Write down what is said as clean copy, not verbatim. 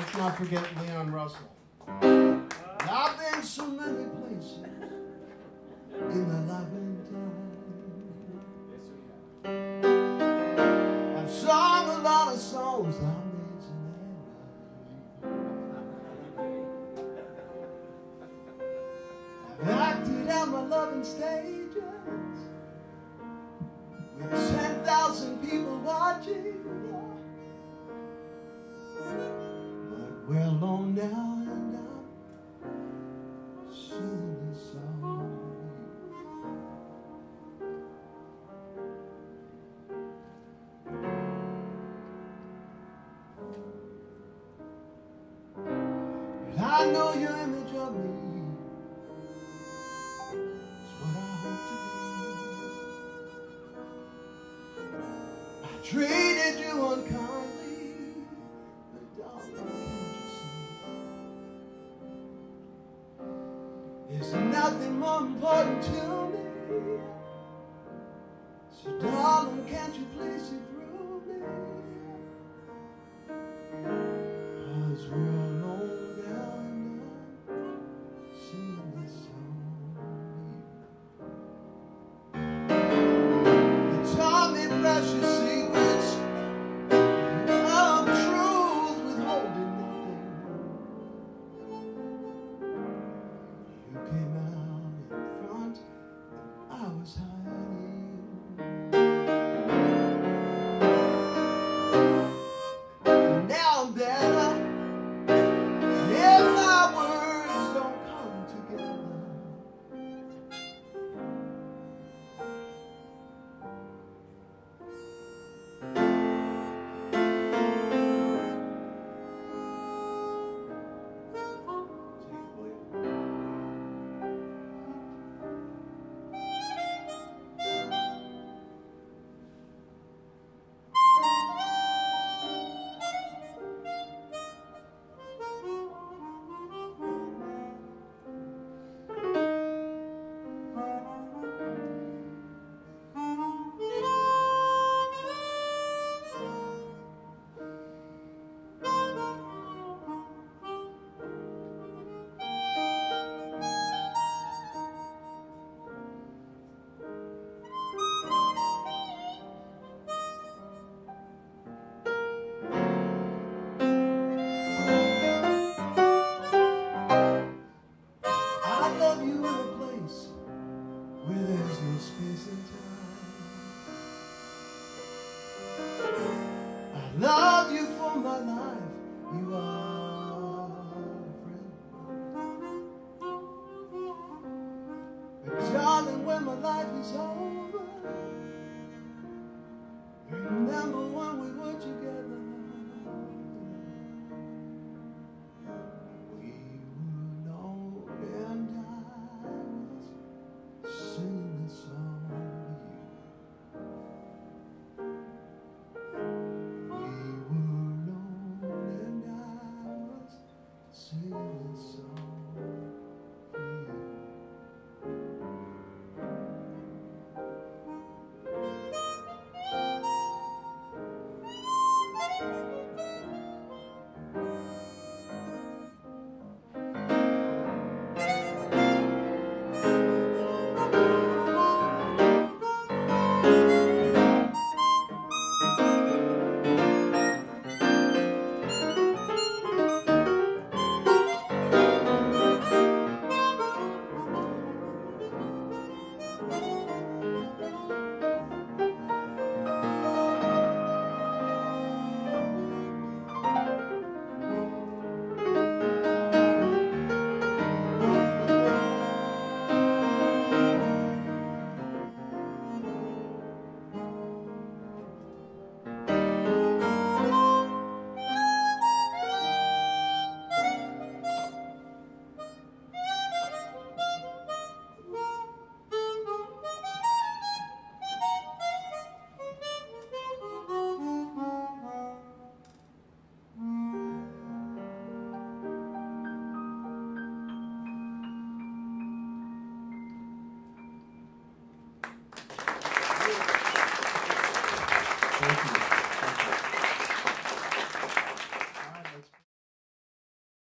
Let's not forget Leon Russell. I've been so many places in the loving time. I've sung a lot of songs I made some I've acted out my loving stages with 10,000 people watching. But we're alone now and I'm singing this song. But I know your image of me is what I hope to be. I treated you unkindly, but darling, can't you see? There's nothing more important to me. So darling, can't you please see through me? 'Cause we're alone now and I'm singing this song. You taught me precious secrets of truth, withholding nothing. You came out in front and I was hiding. And now I'm better, and if my words don't come together, I love you in a place where there's no space and time. I love you for my life. You are